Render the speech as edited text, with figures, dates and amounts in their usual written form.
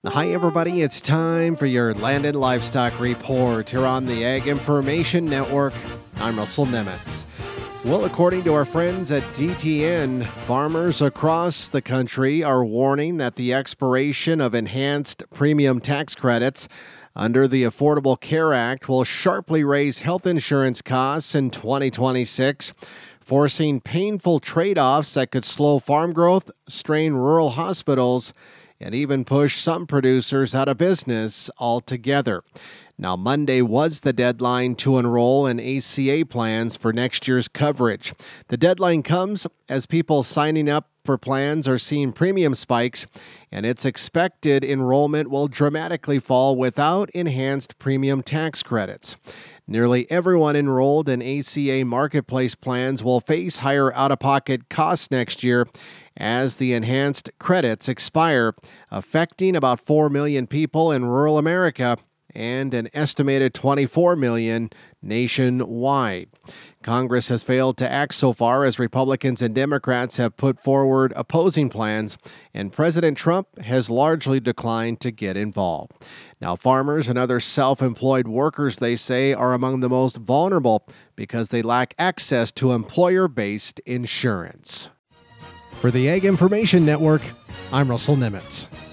Hi, everybody. It's time for your Land and Livestock Report here on the Ag Information Network. I'm Russell Nemitz. Well, according to our friends at DTN, farmers across the country are warning that the expiration of enhanced premium tax credits under the Affordable Care Act will sharply raise health insurance costs in 2026, forcing painful trade-offs that could slow farm growth, strain rural hospitals, and even push some producers out of business altogether. Now, Monday was the deadline to enroll in ACA plans for next year's coverage. The deadline comes as people signing up for plans are seeing premium spikes, and it's expected enrollment will dramatically fall without enhanced premium tax credits. Nearly everyone enrolled in ACA marketplace plans will face higher out-of-pocket costs next year as the enhanced credits expire, affecting about 4 million people in rural America and an estimated 24 million nationwide. Congress has failed to act so far as Republicans and Democrats have put forward opposing plans, and President Trump has largely declined to get involved. Now, farmers and other self-employed workers, they say, are among the most vulnerable because they lack access to employer-based insurance. For the Ag Information Network, I'm Russell Nemitz.